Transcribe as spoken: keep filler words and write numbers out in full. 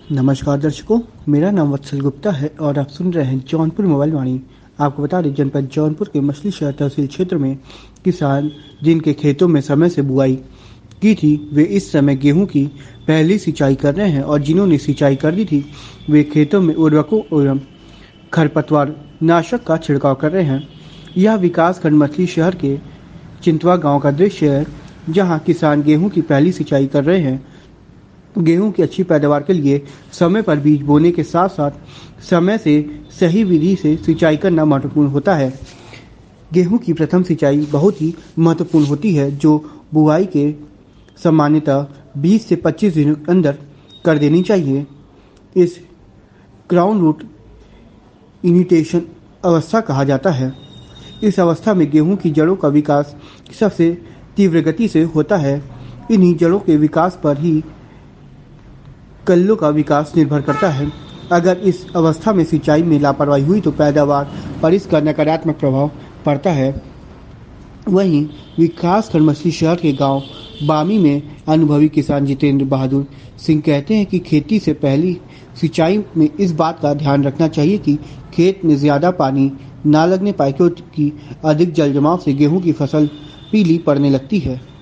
नमस्कार दर्शकों, मेरा नाम वत्सल गुप्ता है और आप सुन रहे हैं जौनपुर मोबाइल वाणी। आपको बता दें, जनपद जौनपुर के मछली शहर तहसील क्षेत्र में किसान जिनके खेतों में समय से बुआई की थी, वे इस समय गेहूं की पहली सिंचाई कर रहे हैं और जिन्होंने सिंचाई कर दी थी वे खेतों में उर्वरकों एवं खरपतवार नाशक का छिड़काव कर रहे हैं। यह विकासखंड मछली शहर के चिंतवा गाँव का दृश्य है, जहाँ किसान गेहूँ की पहली सिंचाई कर रहे हैं। गेहूं की अच्छी पैदावार के लिए समय पर बीज बोने के साथ साथ समय से सही विधि से सिंचाई करना महत्वपूर्ण होता है। गेहूं की प्रथम सिंचाई बहुत ही महत्वपूर्ण होती है, जो बुआई के सामान्यतः बीस से पच्चीस दिनों के अंदर कर देनी चाहिए। इस ग्राउंड रूट इनिटेशन अवस्था कहा जाता है। इस अवस्था में गेहूं की जड़ों का विकास सबसे तीव्र गति से होता है। इन्हीं जड़ों के विकास पर ही कल्लों का विकास निर्भर करता है। अगर इस अवस्था में सिंचाई में लापरवाही हुई तो पैदावार पर इसका नकारात्मक प्रभाव पड़ता है। वहीं विकासखंड मछली शहर के गांव बामी में अनुभवी किसान जितेंद्र बहादुर सिंह कहते हैं कि खेती से पहली सिंचाई में इस बात का ध्यान रखना चाहिए कि खेत में ज़्यादा पानी ना लगने पाए, क्योंकि अधिक जल जमाव से गेहूं की फसल पीली पड़ने लगती है।